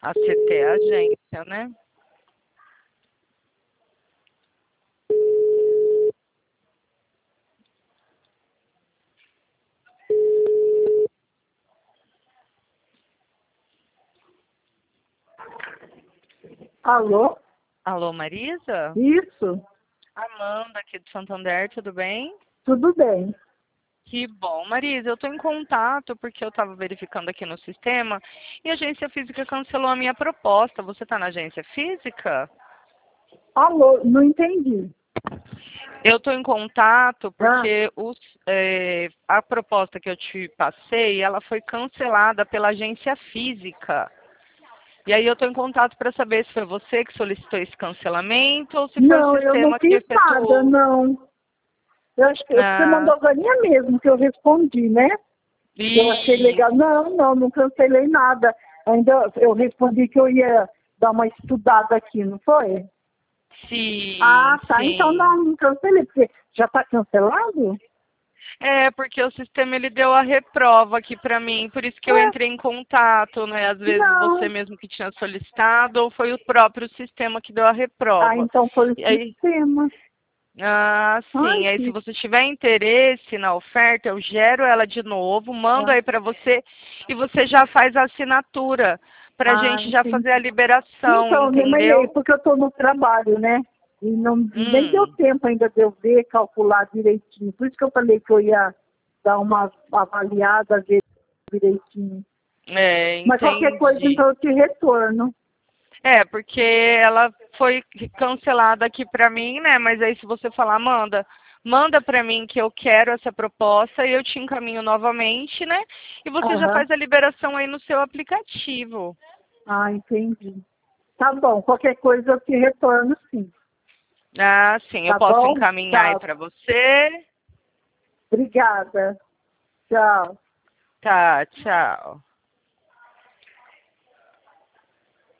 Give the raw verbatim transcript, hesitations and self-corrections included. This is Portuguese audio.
A C T é a agência, né? Alô? Alô, Marisa? Isso, Amanda aqui do Santander, tudo bem? tudo bem. Que bom. Marisa, eu estou em contato porque eu estava verificando aqui no sistema e a agência física cancelou a minha proposta. Você está na agência física? Alô, não entendi. Eu estou em contato Ah, porque os, eh, a proposta que eu te passei, ela foi cancelada pela agência física. E aí eu estou em contato para saber se foi você que solicitou esse cancelamento ou se foi o não, eu não sistema que fiz nada, efetuou. não. Eu acho que você Ah, mandou agora mesmo que eu respondi, né? Eu achei e legal. Não, não, não cancelei nada. Ainda eu respondi que eu ia dar uma estudada aqui, não foi? sim, Ah, tá. Então sim. não, não cancelei, porque já está cancelado? É, porque o sistema ele deu a reprova aqui para mim, por isso que eu Ué, entrei em contato, né? Às vezes você não. mesmo que tinha solicitado ou foi o próprio sistema que deu a Ah, reprova. então foi o E aí, sistema. ah, Ai, sim, aí se que... você tiver interesse na oferta, eu gero ela de novo, mando Ah, aí para você e você já faz a assinatura para a ah, gente já fazer a entendi. liberação, Então, né, mas é entendeu? porque eu estou no trabalho, né? E não, nem deu Hum, tempo ainda de eu ver, calcular direitinho. Por isso que eu falei que eu ia dar uma avaliada, ver direitinho. é, Mas qualquer coisa, entendi. então, eu te retorno. É, porque ela foi cancelada aqui pra mim, né? Mas aí se você falar, manda, manda pra mim que eu quero essa proposta e eu te encaminho novamente, né? E você já Aham. faz a liberação aí no seu aplicativo. Ah, entendi. Tá bom, qualquer coisa eu te retorno, sim. Ah, sim, eu Tá posso bom? encaminhar aí Tá. pra você. Obrigada. Tchau. Tá, tchau.